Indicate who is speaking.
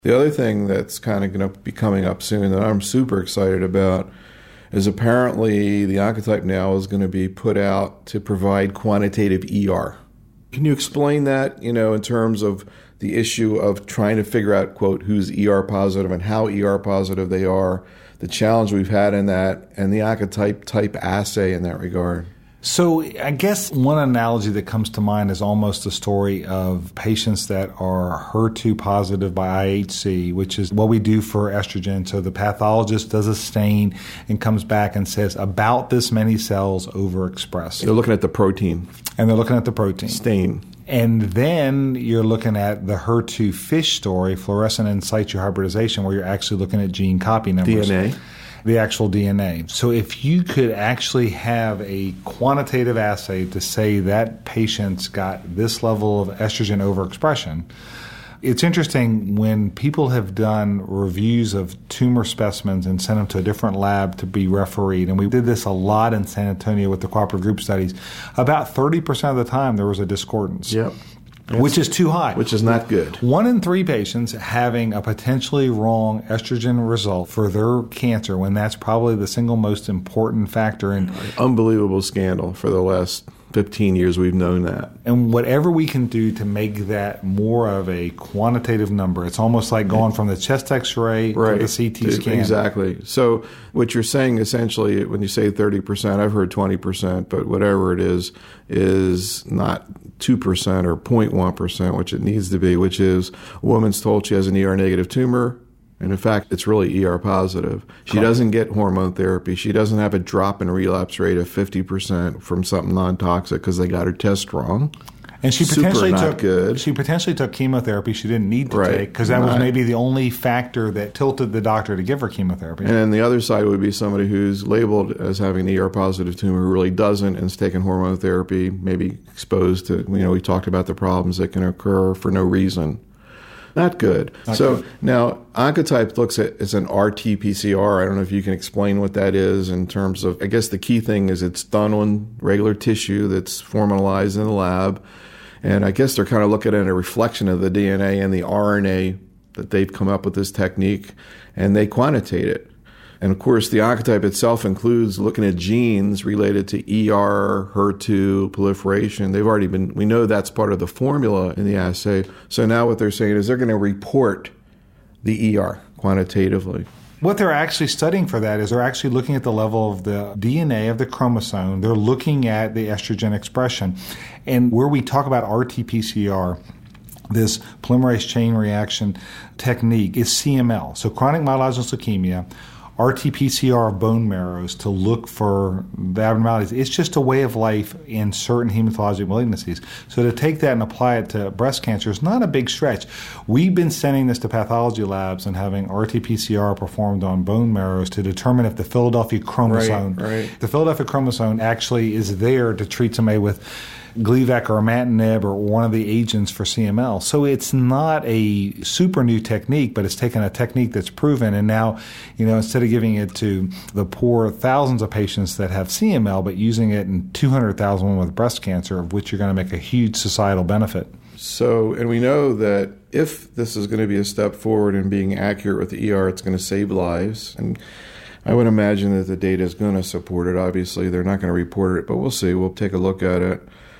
Speaker 1: The other thing that's kind of going to be coming up soon that I'm super excited about is apparently the Oncotype now is going to be put out to provide quantitative ER. Can you explain that, in terms of the issue of trying to figure out, quote, who's ER positive and how ER positive they are, the challenge we've had in that, and the Oncotype type assay in that regard?
Speaker 2: So I guess one analogy that comes to mind is almost the story of patients that are HER2 positive by IHC, which is what we do for estrogen. So the pathologist does a stain and comes back and says about this many cells overexpressed.
Speaker 1: They're looking at the protein.
Speaker 2: And they're looking at the protein.
Speaker 1: Stain.
Speaker 2: And then you're looking at the HER2 FISH story, fluorescent in situ hybridization, where you're actually looking at gene copy numbers.
Speaker 1: DNA.
Speaker 2: The actual DNA. So if you could actually have a quantitative assay to say that patient's got this level of estrogen overexpression, it's interesting when people have done reviews of tumor specimens and sent them to a different lab to be refereed, and we did this a lot in San Antonio with the cooperative group studies, about 30% of the time there was a discordance.
Speaker 1: Yep.
Speaker 2: Which is too high.
Speaker 1: Which is not good.
Speaker 2: 1 in 3 patients having a potentially wrong estrogen result for their cancer when that's probably the single most important factor in.
Speaker 1: Unbelievable scandal. For the last 15 years we've known that.
Speaker 2: And whatever we can do to make that more of a quantitative number, it's almost like going from the chest x-ray to the CT scan.
Speaker 1: Exactly. So what you're saying essentially when you say 30%, I've heard 20%, but whatever it is not 2% or 0.1%, which it needs to be, which is a woman's told she has an ER-negative tumor, and in fact, it's really ER positive. She doesn't get hormone therapy. She doesn't have a drop in relapse rate of 50% from something non-toxic because they got her test wrong.
Speaker 2: And she potentially
Speaker 1: took
Speaker 2: She potentially took chemotherapy she didn't need to take because that was maybe the only factor that tilted the doctor to give her chemotherapy.
Speaker 1: And the other side would be somebody who's labeled as having an ER-positive tumor who really doesn't and is taking hormone therapy, maybe exposed to, we talked about the problems that can occur for no reason. Not good. Now, Oncotype looks at as an RT-PCR. I don't know if you can explain what that is in terms of, I guess the key thing is it's done on regular tissue that's formalized in the lab. And I guess they're kind of looking at a reflection of the DNA and the RNA that they've come up with this technique, and they quantitate it. And of course, the Oncotype itself includes looking at genes related to ER, HER2, proliferation. We know that's part of the formula in the assay. So now what they're saying is they're going to report the ER quantitatively.
Speaker 2: What they're actually studying for that is they're actually looking at the level of the DNA of the chromosome. They're looking at the estrogen expression. And where we talk about RT-PCR, this polymerase chain reaction technique is CML. So chronic myelogenous leukemia, RT-PCR of bone marrows to look for the abnormalities. It's just a way of life in certain hematologic malignancies. So to take that and apply it to breast cancer is not a big stretch. We've been sending this to pathology labs and having RT-PCR performed on bone marrows to determine if the Philadelphia chromosome, the Philadelphia chromosome actually is there to treat somebody with Gleevec or imatinib or one of the agents for CML. So it's not a super new technique, but it's taken a technique that's proven, and now, instead of giving it to the poor thousands of patients that have CML, but using it in 200,000 women with breast cancer, of which you're going to make a huge societal benefit.
Speaker 1: So, and we know that if this is going to be a step forward in being accurate with the ER, it's going to save lives. And I would imagine that the data is going to support it. Obviously, they're not going to report it, but we'll see. We'll take a look at it.